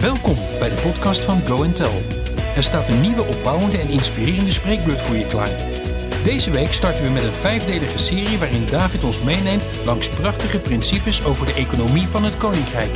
Welkom bij de podcast van Go & Tell. Er staat een nieuwe opbouwende en inspirerende spreekbeurt voor je klaar. Deze week starten we met een 5-delige serie waarin David ons meeneemt langs prachtige principes over de economie van het Koninkrijk.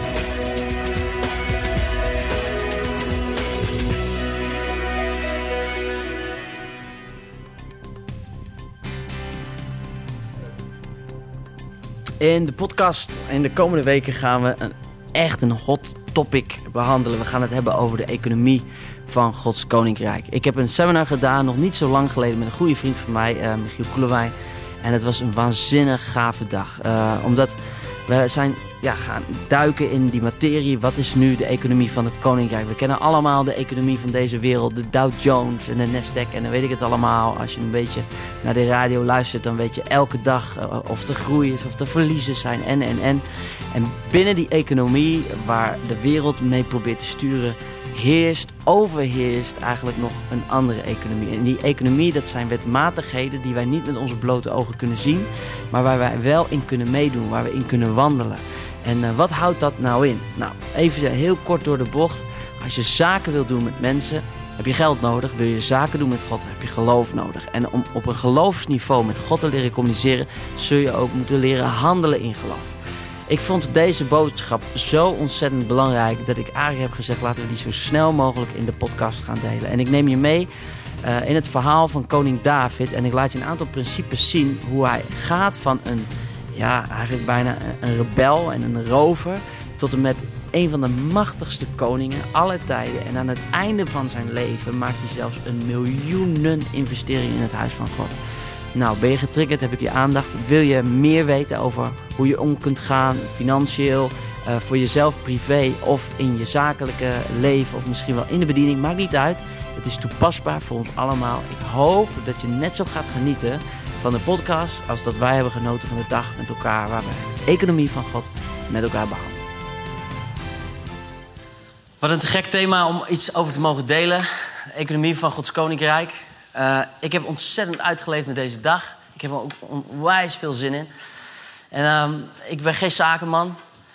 In de podcast in de komende weken gaan we een hot topic behandelen. We gaan het hebben over de economie van Gods Koninkrijk. Ik heb een seminar gedaan, nog niet zo lang geleden, met een goede vriend van mij, Michiel Koelewijn. En het was een waanzinnig gave dag. Omdat we zijn gaan duiken in die materie. Wat is nu de economie van het Koninkrijk? We kennen allemaal de economie van deze wereld. De Dow Jones en de Nasdaq en dan weet ik het allemaal. Als je een beetje naar de radio luistert, dan weet je elke dag of er groei is, of er verliezen zijn en. En binnen die economie waar de wereld mee probeert te sturen, overheerst eigenlijk nog een andere economie. En die economie, dat zijn wetmatigheden die wij niet met onze blote ogen kunnen zien, maar waar wij wel in kunnen meedoen, waar we in kunnen wandelen. En wat houdt dat nou in? Nou, even heel kort door de bocht. Als je zaken wil doen met mensen, heb je geld nodig. Wil je zaken doen met God, heb je geloof nodig. En om op een geloofsniveau met God te leren communiceren, zul je ook moeten leren handelen in geloof. Ik vond deze boodschap zo ontzettend belangrijk dat ik eigenlijk heb gezegd, laten we die zo snel mogelijk in de podcast gaan delen. En ik neem je mee in het verhaal van koning David en ik laat je een aantal principes zien hoe hij gaat van eigenlijk bijna een rebel en een rover tot en met een van de machtigste koningen aller tijden. En aan het einde van zijn leven maakt hij zelfs een miljoenen investering in het huis van God. Nou, ben je getriggerd? Heb ik je aandacht? Wil je meer weten over hoe je om kunt gaan, financieel, voor jezelf privé of in je zakelijke leven of misschien wel in de bediening? Maakt niet uit. Het is toepasbaar voor ons allemaal. Ik hoop dat je net zo gaat genieten van de podcast als dat wij hebben genoten van de dag met elkaar, waar we de economie van God met elkaar behandelen. Wat een te gek thema om iets over te mogen delen. De economie van Gods Koninkrijk. Ik heb ontzettend uitgeleefd naar deze dag. Ik heb er ook onwijs veel zin in. En ik ben geen zakenman.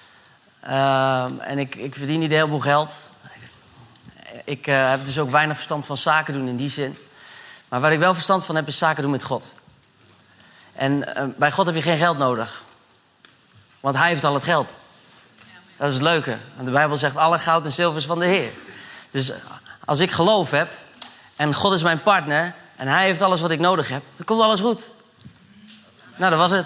En ik verdien niet heel veel geld. Ik heb dus ook weinig verstand van zaken doen in die zin. Maar waar ik wel verstand van heb, is zaken doen met God. En bij God heb je geen geld nodig. Want hij heeft al het geld. Dat is het leuke. Want de Bijbel zegt, alle goud en zilver is van de Heer. Dus als ik geloof heb en God is mijn partner en hij heeft alles wat ik nodig heb, dan komt alles goed. Nou, dat was het.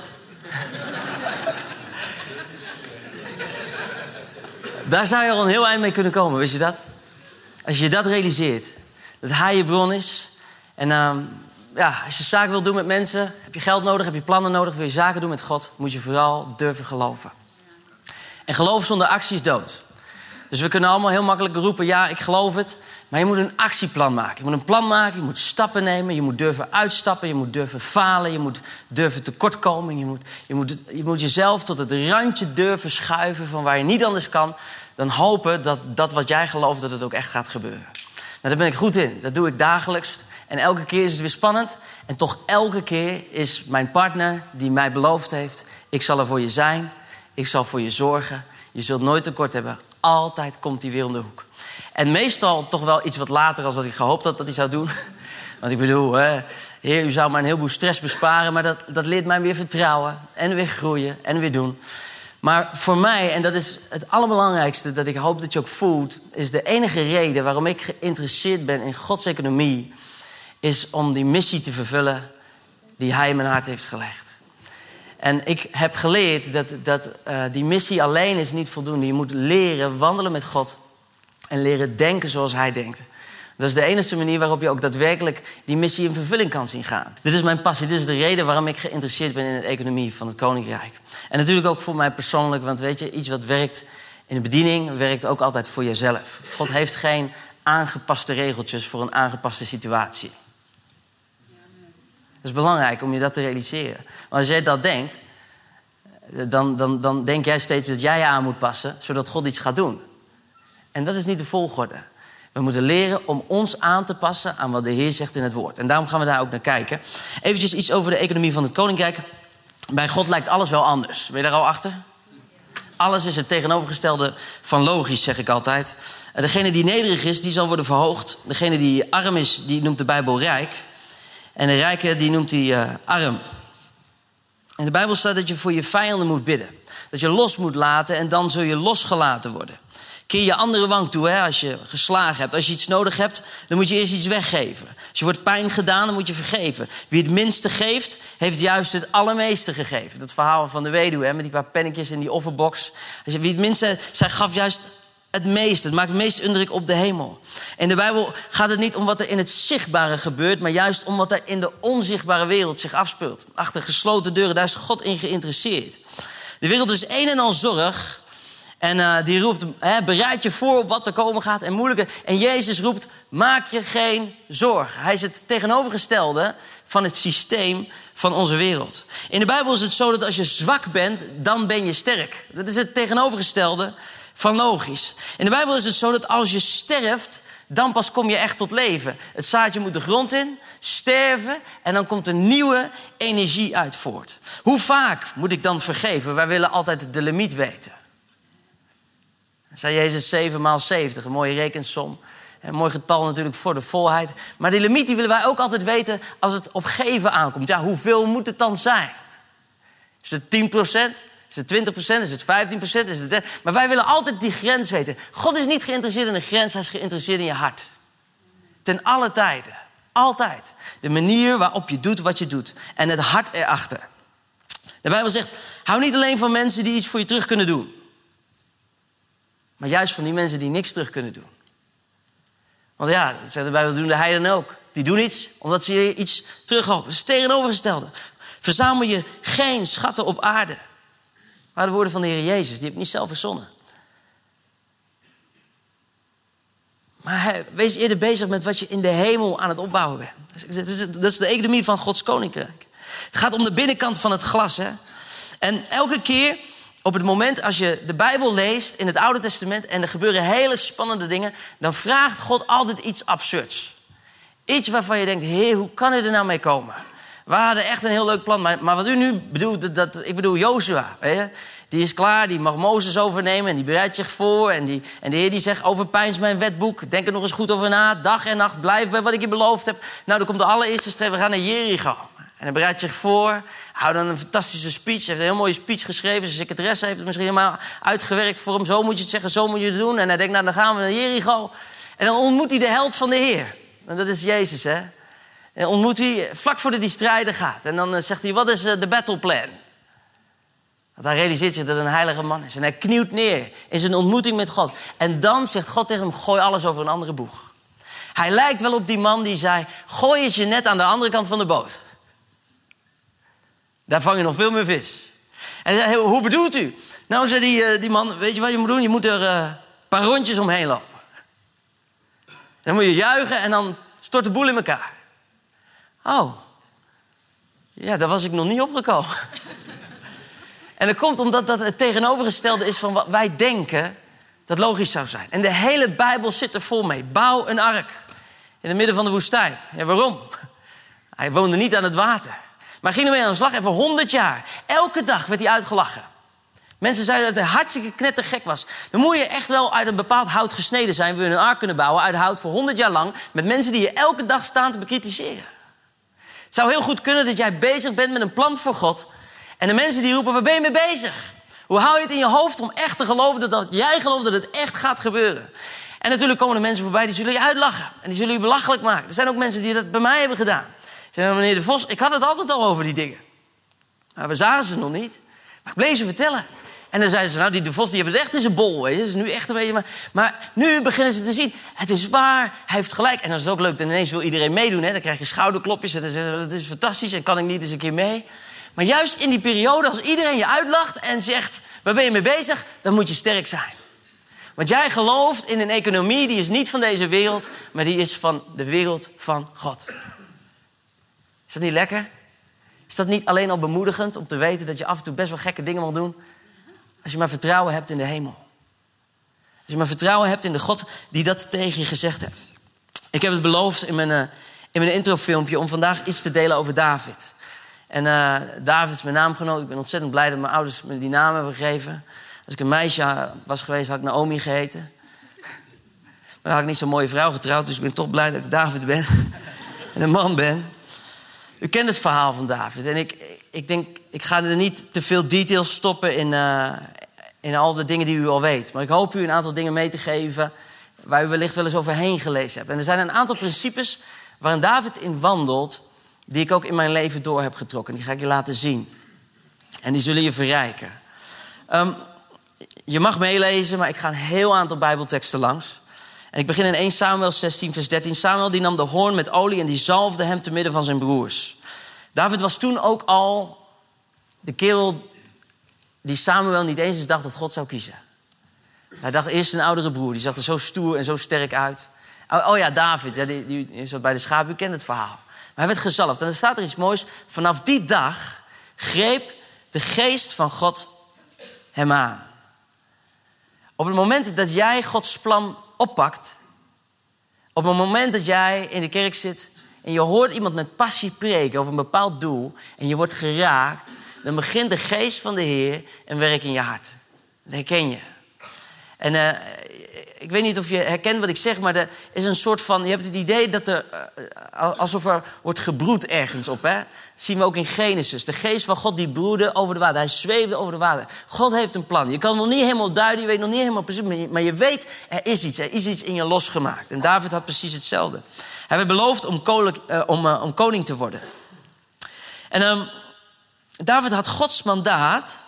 Daar zou je al een heel eind mee kunnen komen, wist je dat? Als je dat realiseert, dat hij je bron is. En als je zaken wilt doen met mensen, heb je geld nodig, heb je plannen nodig, wil je zaken doen met God, moet je vooral durven geloven. En geloof zonder actie is dood. Dus we kunnen allemaal heel makkelijk roepen, ja, ik geloof het. Maar je moet een actieplan maken. Je moet een plan maken, je moet stappen nemen. Je moet durven uitstappen, je moet durven falen. Je moet durven tekortkomen. Je moet jezelf tot het randje durven schuiven van waar je niet anders kan dan hopen dat wat jij gelooft, dat het ook echt gaat gebeuren. Nou, daar ben ik goed in. Dat doe ik dagelijks. En elke keer is het weer spannend. En toch elke keer is mijn partner die mij beloofd heeft, ik zal er voor je zijn. Ik zal voor je zorgen. Je zult nooit tekort hebben. Altijd komt hij weer om de hoek. En meestal toch wel iets wat later als dat ik gehoopt had dat hij zou doen. Want ik bedoel, Heer, u zou mij een heleboel stress besparen. Maar dat leert mij weer vertrouwen. En weer groeien. En weer doen. Maar voor mij, en dat is het allerbelangrijkste dat ik hoop dat je ook voelt, is de enige reden waarom ik geïnteresseerd ben in Gods economie, is om die missie te vervullen die hij in mijn hart heeft gelegd. En ik heb geleerd dat die missie alleen is niet voldoende. Je moet leren wandelen met God en leren denken zoals hij denkt. Dat is de enige manier waarop je ook daadwerkelijk die missie in vervulling kan zien gaan. Dit is mijn passie, dit is de reden waarom ik geïnteresseerd ben in de economie van het Koninkrijk. En natuurlijk ook voor mij persoonlijk, want weet je, iets wat werkt in de bediening, werkt ook altijd voor jezelf. God heeft geen aangepaste regeltjes voor een aangepaste situatie. Het is belangrijk om je dat te realiseren. Maar als jij dat denkt, dan denk jij steeds dat jij je aan moet passen, zodat God iets gaat doen. En dat is niet de volgorde. We moeten leren om ons aan te passen aan wat de Heer zegt in het woord. En daarom gaan we daar ook naar kijken. Eventjes iets over de economie van het Koninkrijk. Bij God lijkt alles wel anders. Ben je daar al achter? Alles is het tegenovergestelde van logisch, zeg ik altijd. Degene die nederig is, die zal worden verhoogd. Degene die arm is, die noemt de Bijbel rijk. En de rijke, die noemt hij arm. In de Bijbel staat dat je voor je vijanden moet bidden. Dat je los moet laten en dan zul je losgelaten worden. Keer je andere wang toe, hè, als je geslagen hebt. Als je iets nodig hebt, dan moet je eerst iets weggeven. Als je wordt pijn gedaan, dan moet je vergeven. Wie het minste geeft, heeft juist het allermeeste gegeven. Dat verhaal van de weduwe, hè, met die paar pennetjes in die offerbox. Wie het minste, zij gaf juist het meeste. Het maakt het meest indruk op de hemel. In de Bijbel gaat het niet om wat er in het zichtbare gebeurt, maar juist om wat er in de onzichtbare wereld zich afspeelt. Achter gesloten deuren, daar is God in geïnteresseerd. De wereld is een en al zorg. En die roept, bereid je voor op wat er komen gaat en moeilijke. En Jezus roept, maak je geen zorgen. Hij is het tegenovergestelde van het systeem van onze wereld. In de Bijbel is het zo dat als je zwak bent, dan ben je sterk. Dat is het tegenovergestelde van logisch. In de Bijbel is het zo dat als je sterft, dan pas kom je echt tot leven. Het zaadje moet de grond in, sterven en dan komt er nieuwe energie uit voort. Hoe vaak moet ik dan vergeven? Wij willen altijd de limiet weten. Zei Jezus 7 maal 70, een mooie rekensom. Een mooi getal natuurlijk voor de volheid. Maar die limiet die willen wij ook altijd weten als het op geven aankomt. Ja, hoeveel moet het dan zijn? Is het 10%? Is het 20%? Is het 15%? Is het 10%? Maar wij willen altijd die grens weten. God is niet geïnteresseerd in een grens, hij is geïnteresseerd in je hart. Ten alle tijden. Altijd. De manier waarop je doet wat je doet. En het hart erachter. De Bijbel zegt, hou niet alleen van mensen die iets voor je terug kunnen doen. Maar juist van die mensen die niks terug kunnen doen. Want ja, dat zegt de Bijbel, doen de heidenen ook. Die doen iets omdat ze je iets terughopen. Dat is het tegenovergestelde. Verzamel je geen schatten op aarde. Maar de woorden van de Heer Jezus, die heb ik niet zelf verzonnen. Maar wees eerder bezig met wat je in de hemel aan het opbouwen bent. Dat is de economie van Gods koninkrijk. Het gaat om de binnenkant van het glas. Hè? En elke keer op het moment als je de Bijbel leest in het Oude Testament en er gebeuren hele spannende dingen, dan vraagt God altijd iets absurds. Iets waarvan je denkt, Heer, hoe kan u er nou mee komen? We hadden echt een heel leuk plan, maar wat u nu bedoelt, ik bedoel Jozua. Die is klaar, die mag Mozes overnemen en die bereidt zich voor. En de Heer die zegt, overpeins mijn wetboek, denk er nog eens goed over na. Dag en nacht, blijf bij wat ik je beloofd heb. Nou, dan komt de allereerste streep, we gaan naar Jericho. En hij bereidt zich voor, houdt dan een fantastische speech. Hij heeft een heel mooie speech geschreven. Zijn secretaresse heeft het misschien helemaal uitgewerkt voor hem. Zo moet je het zeggen, zo moet je het doen. En hij denkt, nou dan gaan we naar Jericho. En dan ontmoet hij de held van de Heer. En dat is Jezus, hè. En ontmoet hij vlak voordat hij strijden gaat. En dan zegt hij, wat is de battle plan? Want hij realiseert zich dat het een heilige man is. En hij knielt neer in zijn ontmoeting met God. En dan zegt God tegen hem, gooi alles over een andere boeg. Hij lijkt wel op die man die zei, gooi het je net aan de andere kant van de boot. Daar vang je nog veel meer vis. En hij zei, hoe bedoelt u? Nou, zei die man, weet je wat je moet doen? Je moet er een paar rondjes omheen lopen. Dan moet je juichen en dan stort de boel in elkaar. Oh, ja, daar was ik nog niet opgekomen. En dat komt omdat dat het tegenovergestelde is van wat wij denken dat logisch zou zijn. En de hele Bijbel zit er vol mee. Bouw een ark in het midden van de woestijn. Ja, waarom? Hij woonde niet aan het water. Maar ging ermee aan de slag en voor 100 jaar. Elke dag werd hij uitgelachen. Mensen zeiden dat hij hartstikke knettergek was. Dan moet je echt wel uit een bepaald hout gesneden zijn. Wil je een ark kunnen bouwen uit hout voor 100 jaar lang. Met mensen die je elke dag staan te bekritiseren. Het zou heel goed kunnen dat jij bezig bent met een plan voor God. En de mensen die roepen, waar ben je mee bezig? Hoe hou je het in je hoofd om echt te geloven dat jij gelooft dat het echt gaat gebeuren? En natuurlijk komen er mensen voorbij die zullen je uitlachen. En die zullen je belachelijk maken. Er zijn ook mensen die dat bij mij hebben gedaan. Zeiden, meneer De Vos, ik had het altijd al over die dingen. Maar we zagen ze nog niet. Maar ik bleef ze vertellen. En dan zeiden ze, nou die De Vos die hebben het echt in zijn bol. Weet je. Dat is nu echt een beetje... Maar nu beginnen ze te zien, het is waar, hij heeft gelijk. En dan is het ook leuk, dan ineens wil iedereen meedoen. Hè? Dan krijg je schouderklopjes. Dat is fantastisch en kan ik niet eens een keer mee. Maar juist in die periode, als iedereen je uitlacht en zegt, waar ben je mee bezig? Dan moet je sterk zijn. Want jij gelooft in een economie die is niet van deze wereld, maar die is van de wereld van God. Is dat niet lekker? Is dat niet alleen al bemoedigend om te weten dat je af en toe best wel gekke dingen mag doen? Als je maar vertrouwen hebt in de hemel. Als je maar vertrouwen hebt in de God die dat tegen je gezegd heeft. Ik heb het beloofd in mijn introfilmpje om vandaag iets te delen over David. En David is mijn naamgenoot. Ik ben ontzettend blij dat mijn ouders me die naam hebben gegeven. Als ik een meisje was geweest, had ik Naomi geheten. Maar dan had ik niet zo'n mooie vrouw getrouwd. Dus ik ben toch blij dat ik David ben. En een man ben. U kent het verhaal van David. En ik denk, ik ga er niet te veel details stoppen in al de dingen die u al weet. Maar ik hoop u een aantal dingen mee te geven waar u wellicht wel eens overheen gelezen hebt. En er zijn een aantal principes waarin David in wandelt, die ik ook in mijn leven door heb getrokken. Die ga ik je laten zien. En die zullen je verrijken. Je mag meelezen, maar ik ga een heel aantal Bijbelteksten langs. En ik begin in 1 Samuel 16, vers 13. Samuel die nam de hoorn met olie en die zalfde hem te midden van zijn broers. David was toen ook al de kerel die Samuel niet eens dacht dat God zou kiezen. Hij dacht eerst een oudere broer, die zag er zo stoer en zo sterk uit. Oh ja, David, ja, die zat bij de schapen, u kent het verhaal. Maar hij werd gezalfd. En er staat er iets moois. Vanaf die dag greep de geest van God hem aan. Op het moment dat jij Gods plan oppakt, op het moment dat jij in de kerk zit en je hoort iemand met passie preken over een bepaald doel en je wordt geraakt, dan begint de geest van de Heer een werk in je hart. Dat herken je. En ik weet niet of je herkent wat ik zeg, maar er is een soort van, je hebt het idee dat er alsof er wordt gebroed ergens op. Hè? Dat zien we ook in Genesis. De geest van God die broedde over de water. Hij zweefde over de water. God heeft een plan. Je kan het nog niet helemaal duiden, je weet nog niet helemaal precies, maar je weet, er is iets in je losgemaakt. En David had precies hetzelfde. Hij werd beloofd om koning te worden. En David had Gods mandaat.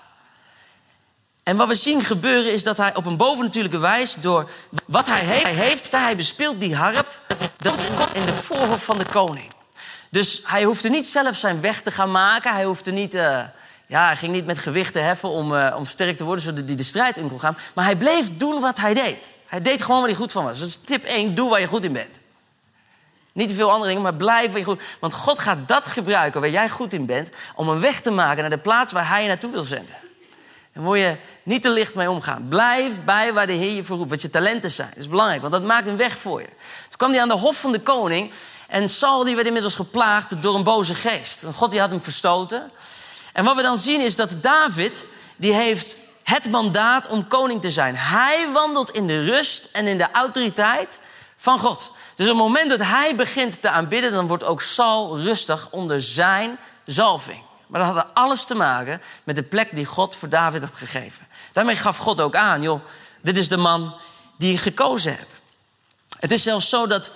En wat we zien gebeuren is dat hij op een bovennatuurlijke wijze, door wat hij heeft, hij bespeelt die harp in de voorhof van de koning. Dus hij hoefde niet zelf zijn weg te gaan maken. Hij hoefde niet, hij ging niet met gewichten heffen om sterk te worden, zodat hij de strijd in kon gaan. Maar hij bleef doen wat hij deed. Hij deed gewoon waar hij goed van was. Dus tip 1, doe waar je goed in bent. Niet te veel andere dingen, maar blijf waar je goed. Want God gaat dat gebruiken waar jij goed in bent, om een weg te maken naar de plaats waar hij je naartoe wil zenden. Daar moet je niet te licht mee omgaan. Blijf bij waar de Heer je voor roept. Wat je talenten zijn. Dat is belangrijk, want dat maakt een weg voor je. Toen kwam hij aan de hof van de koning. En Saul die werd inmiddels geplaagd door een boze geest. En God die had hem verstoten. En wat we dan zien is dat David, die heeft het mandaat om koning te zijn. Hij wandelt in de rust en in de autoriteit van God. Dus op het moment dat hij begint te aanbidden, dan wordt ook Saul rustig onder zijn zalving. Maar dat had alles te maken met de plek die God voor David had gegeven. Daarmee gaf God ook aan, joh, dit is de man die ik gekozen heb. Het is zelfs zo dat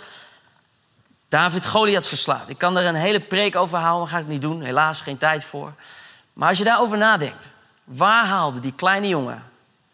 David Goliath verslaat. Ik kan er een hele preek over houden, maar ga ik niet doen. Helaas, geen tijd voor. Maar als je daarover nadenkt, waar haalde die kleine jongen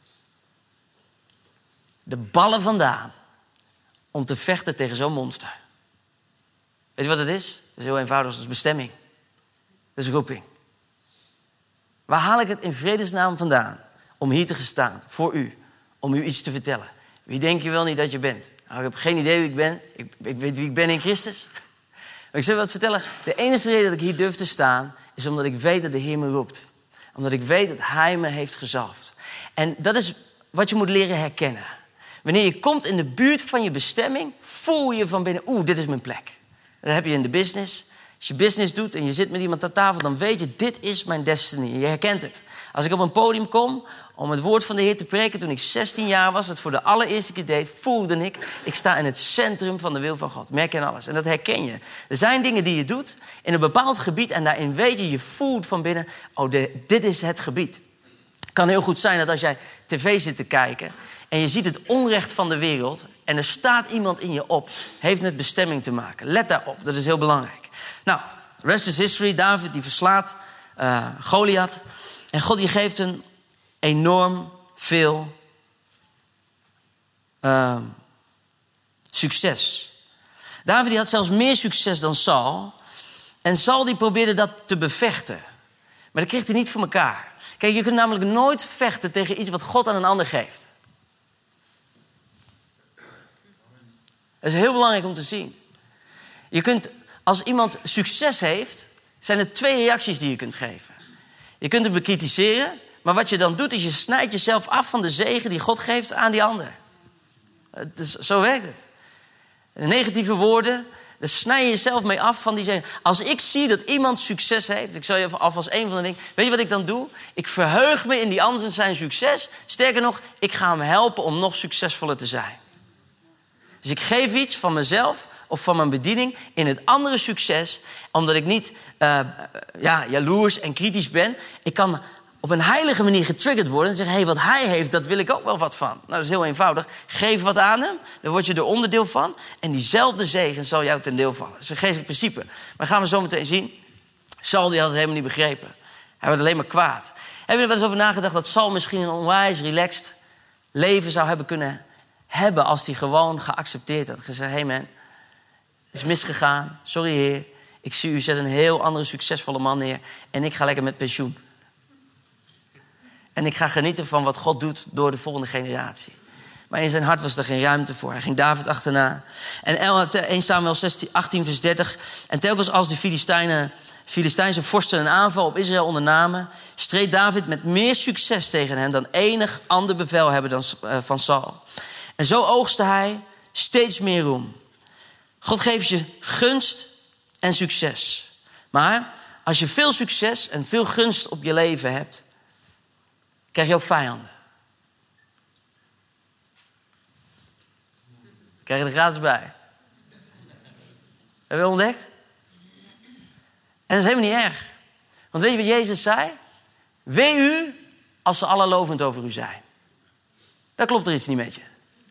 de ballen vandaan om te vechten tegen zo'n monster? Weet je wat het is? Dat is heel eenvoudig, dat is bestemming. Dat is roeping. Waar haal ik het in vredesnaam vandaan? Om hier te gaan staan, voor u. Om u iets te vertellen. Wie denk je wel niet dat je bent? Nou, ik heb geen idee wie ik ben. Ik weet wie ik ben in Christus. Maar ik zal je wat vertellen. De enige reden dat ik hier durf te staan, is omdat ik weet dat de Heer me roept. Omdat ik weet dat Hij me heeft gezalfd. En dat is wat je moet leren herkennen. Wanneer je komt in de buurt van je bestemming, voel je van binnen, dit is mijn plek. Dat heb je in de business. Als je business doet en je zit met iemand aan tafel, dan weet je, dit is mijn destiny. Je herkent het. Als ik op een podium kom om het woord van de Heer te preken, toen ik 16 jaar was, het voor de allereerste keer deed, voelde ik sta in het centrum van de wil van God. Merk en alles. En dat herken je. Er zijn dingen die je doet in een bepaald gebied en daarin weet je voelt van binnen, dit is het gebied. Het kan heel goed zijn dat als jij tv zit te kijken en je ziet het onrecht van de wereld en er staat iemand in je op, heeft met bestemming te maken. Let daarop, dat is heel belangrijk. Nou, the rest is history. David die verslaat Goliath. En God die geeft hem enorm veel succes. David die had zelfs meer succes dan Saul. En Saul die probeerde dat te bevechten. Maar dat kreeg hij niet voor elkaar. Kijk, je kunt namelijk nooit vechten tegen iets wat God aan een ander geeft. Dat is heel belangrijk om te zien. Je kunt, als iemand succes heeft, zijn er 2 reacties die je kunt geven. Je kunt hem bekritiseren, maar wat je dan doet is je snijdt jezelf af van de zegen die God geeft aan die ander. Zo werkt het. De negatieve woorden, Daar snij je jezelf mee af van die zeggen. Als ik zie dat iemand succes heeft, ik zal je even alvast een van de dingen. Weet je wat ik dan doe? Ik verheug me in die ander en zijn succes. Sterker nog, ik ga hem helpen om nog succesvoller te zijn. Dus ik geef iets van mezelf of van mijn bediening in het andere succes, omdat ik niet jaloers en kritisch ben. Ik kan op een heilige manier getriggerd worden en zeggen, hey, wat hij heeft, dat wil ik ook wel wat van. Nou, dat is heel eenvoudig. Geef wat aan hem, dan word je er onderdeel van. En diezelfde zegen zal jou ten deel vallen. Dat is een geestelijk principe. Maar gaan we zo meteen zien. Saul die had het helemaal niet begrepen. Hij werd alleen maar kwaad. Heb je er wel eens over nagedacht dat Saul misschien een onwijs relaxed leven zou hebben kunnen hebben als hij gewoon geaccepteerd had. Gezegd, hey man, het is misgegaan. Sorry heer, ik zie u zet een heel andere succesvolle man neer. En ik ga lekker met pensioen. En ik ga genieten van wat God doet door de volgende generatie. Maar in zijn hart was er geen ruimte voor. Hij ging David achterna. En 1 Samuel 18 vers 30. En telkens als de Filistijnse vorsten een aanval op Israël ondernamen, streed David met meer succes tegen hen dan enig ander bevelhebber van Saul. En zo oogstte hij steeds meer roem. God geeft je gunst en succes. Maar als je veel succes en veel gunst op je leven hebt, krijg je ook vijanden. Krijg je er gratis bij. Heb je dat ontdekt? En dat is helemaal niet erg. Want weet je wat Jezus zei? Wee u als ze alle lovend over u zijn. Dan klopt er iets niet met je.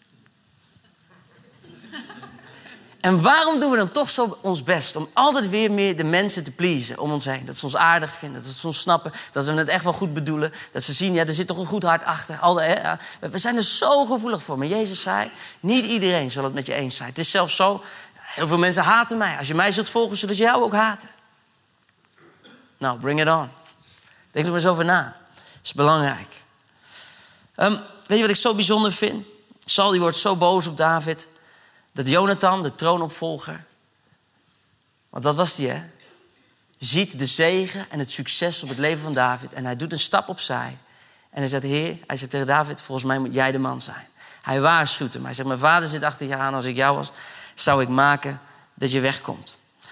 En waarom doen we dan toch zo ons best om altijd weer meer de mensen te pleasen om ons heen? Dat ze ons aardig vinden, dat ze ons snappen, dat we het echt wel goed bedoelen. Dat ze zien, ja, er zit toch een goed hart achter. We zijn er zo gevoelig voor. Maar Jezus zei, niet iedereen zal het met je eens zijn. Het is zelfs zo, heel veel mensen haten mij. Als je mij zult volgen, zullen ze jou ook haten. Nou, bring it on. Denk er maar eens over na. Dat is belangrijk. Weet je wat ik zo bijzonder vind? Saul die wordt zo boos op David, dat Jonathan, de troonopvolger, want dat was die, hè, ziet de zegen en het succes op het leven van David. En hij doet een stap opzij. En hij zegt, Heer, hij zegt tegen David, volgens mij moet jij de man zijn. Hij waarschuwt hem. Hij zegt, mijn vader zit achter je aan. Als ik jou was, zou ik maken dat je wegkomt.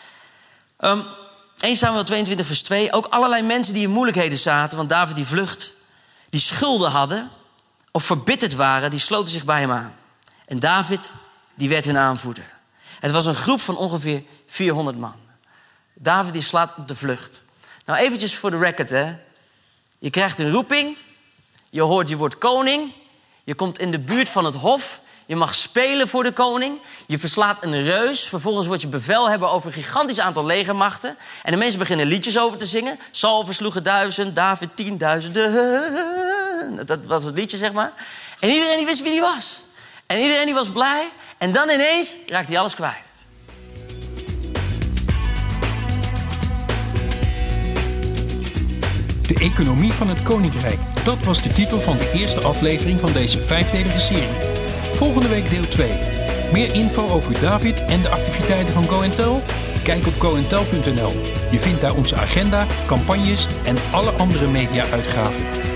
1 Samuel 22 vers 2. Ook allerlei mensen die in moeilijkheden zaten, want David die vlucht, die schulden hadden of verbitterd waren, die sloten zich bij hem aan. En David, die werd hun aanvoerder. Het was een groep van ongeveer 400 man. David die slaat op de vlucht. Nou, eventjes voor de record, hè. Je krijgt een roeping. Je hoort, je wordt koning. Je komt in de buurt van het hof. Je mag spelen voor de koning. Je verslaat een reus. Vervolgens word je bevelhebber over een gigantisch aantal legermachten. En de mensen beginnen liedjes over te zingen. Saul versloeg 1000, David 10.000. Dat was het liedje, zeg maar. En iedereen die wist wie die was. En iedereen die was blij. En dan ineens raakt hij alles kwijt. De economie van het koninkrijk. Dat was de titel van de eerste aflevering van deze 5-delige serie. Volgende week deel 2. Meer info over David en de activiteiten van Go & Tell? Kijk op goandtell.nl. Je vindt daar onze agenda, campagnes en alle andere media-uitgaven.